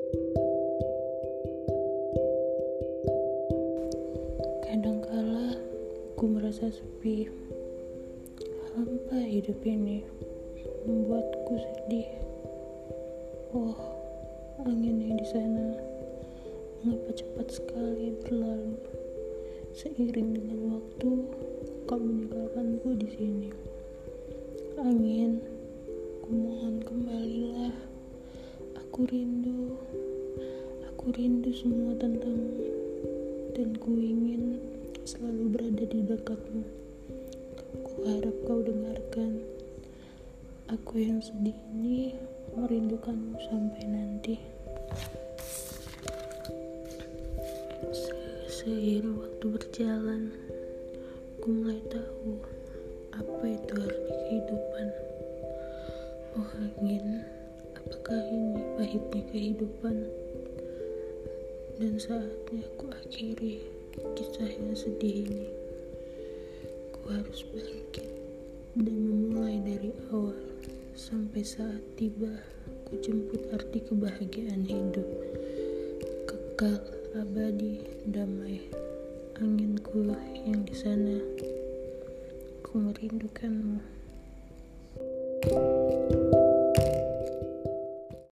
Kadangkala aku merasa sepi, hampa hidup ini, membuatku sedih. Oh, angin yang di sana, mengapa cepat sekali berlalu. Seiring dengan waktu, kau meninggalkanku di sini. Angin, kumohon kembalilah. Aku rindu semua tentangmu, dan ku ingin selalu berada di dekatmu. Ku harap kau dengarkan. Aku yang sedih ini merindukanmu sampai nanti. Seiring waktu berjalan, ku mulai tahu apa itu arti kehidupan. Oh angin, apakah ini pahitnya kehidupan? Dan saatnya ku akhiri kisah yang sedih ini. Ku harus bangkit dan memulai dari awal. Sampai saat tiba, ku jemput arti kebahagiaan hidup. Kekal, abadi, damai. Anginku yang di sana, ku merindukanmu.